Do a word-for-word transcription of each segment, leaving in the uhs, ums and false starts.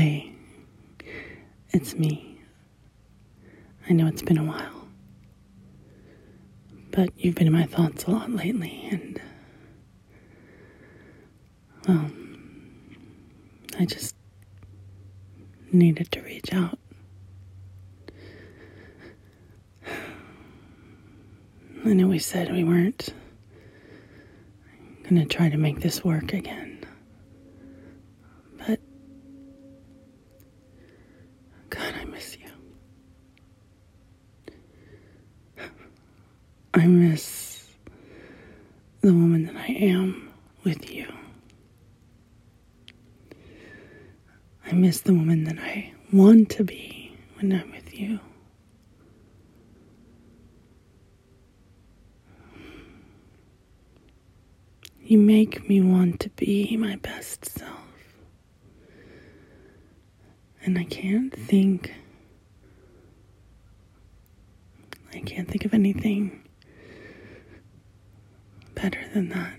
Hey, it's me. I know it's been a while, but you've been in my thoughts a lot lately, and, well, I just needed to reach out. I know we said we weren't gonna try to make this work again, but God, I miss you. I miss the woman that I am with you. I miss the woman that I want to be when I'm with you. You make me want to be my best self. And I can't think, I can't think of anything better than that.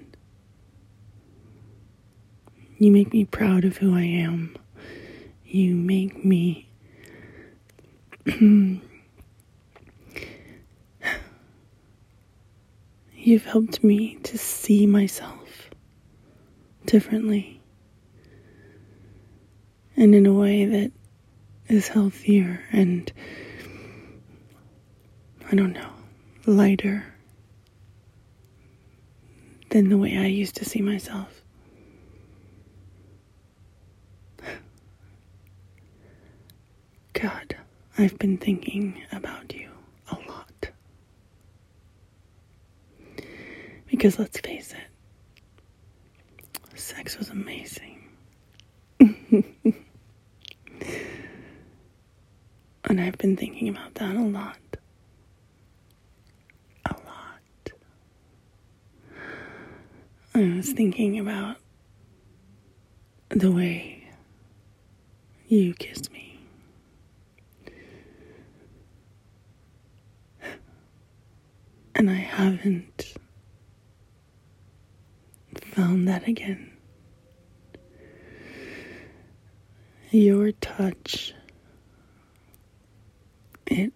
You make me proud of who I am. You make me You've helped me to see myself differently and in a way that is healthier and, I don't know, lighter than the way I used to see myself. God, I've been thinking about you a lot. Because let's face it, sex was amazing. And I've been thinking about that a lot. A lot. I was thinking about the way you kissed me. And I haven't found that again. Your touch, it,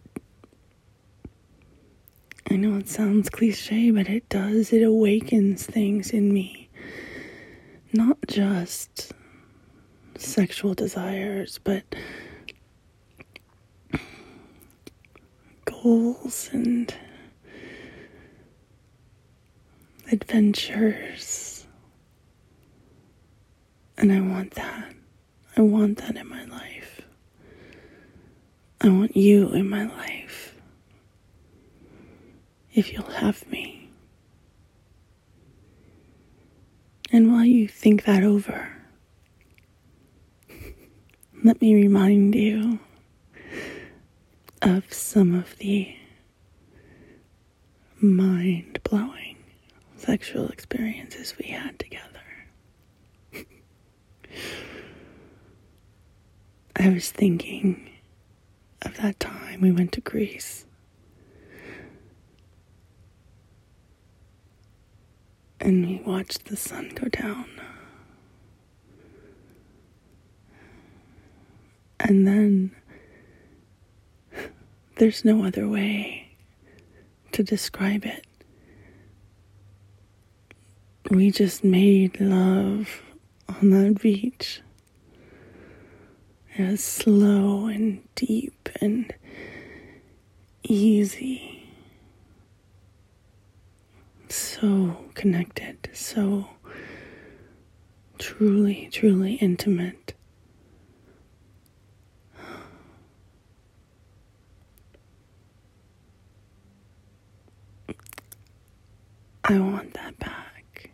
I know it sounds cliche, but it does, it awakens things in me. Not just sexual desires, but goals and adventures. And I want that. I want that in my life. I want you in my life. If you'll have me. And while you think that over, let me remind you of some of the mind-blowing sexual experiences we had together. I was thinking of that time we went to Greece. And we watched the sun go down. And then there's no other way to describe it. We just made love on that beach. It was slow and deep and easy. So connected, so truly, truly intimate. I want that back.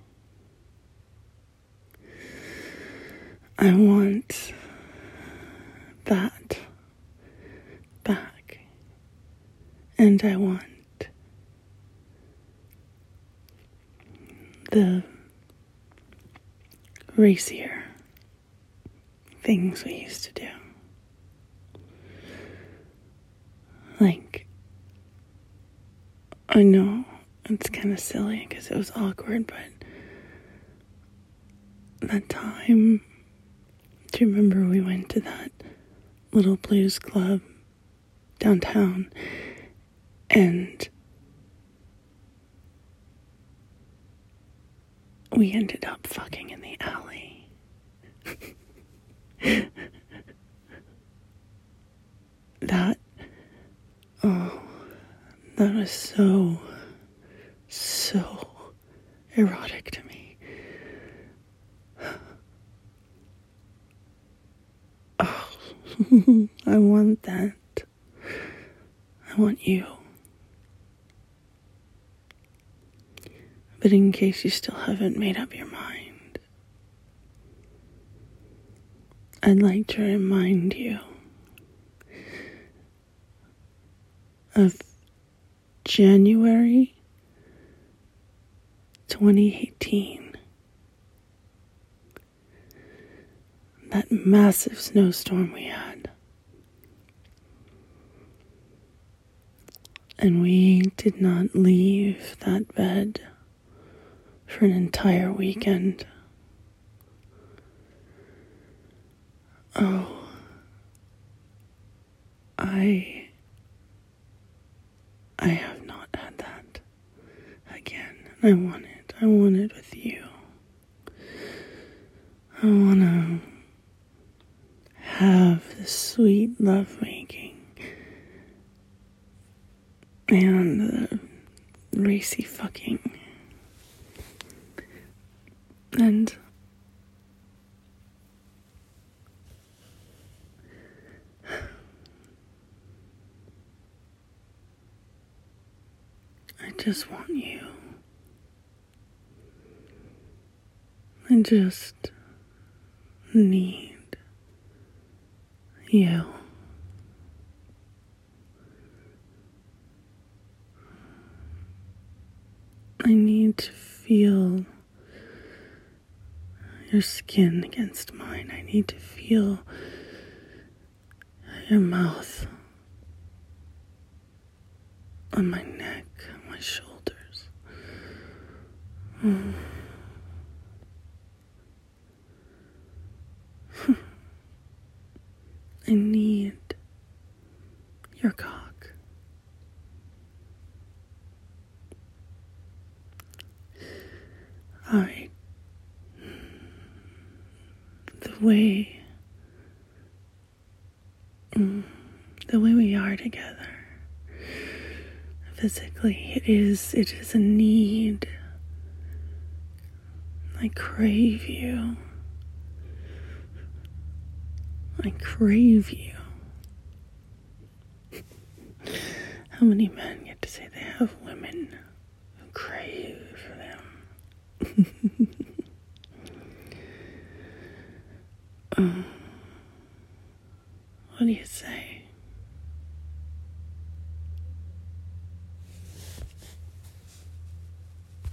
I want that back. And I want the racier things we used to do. Like, I know it's kind of silly because it was awkward, but that time Do you remember we went to that little blues club downtown and we ended up fucking in the alley? That, oh, that was so, so erotic to me. Oh, I want that. I want you. But in case you still haven't made up your mind, I'd like to remind you of January twenty eighteen. That massive snowstorm we had. And we did not leave that bed for an entire weekend. Oh, I I have not had that again. I want it. I want it with you. I want to have the sweet lovemaking and the racy fucking. And I just want you. I just need you. I need to feel your skin against mine. I need to feel your mouth on my neck, on my shoulders. Mm. I need your cock. I, the way, mm, the way we are together, physically, it is, it is a need. I crave you. I crave you. How many men get to say they have women who crave for them? uh, what do you say?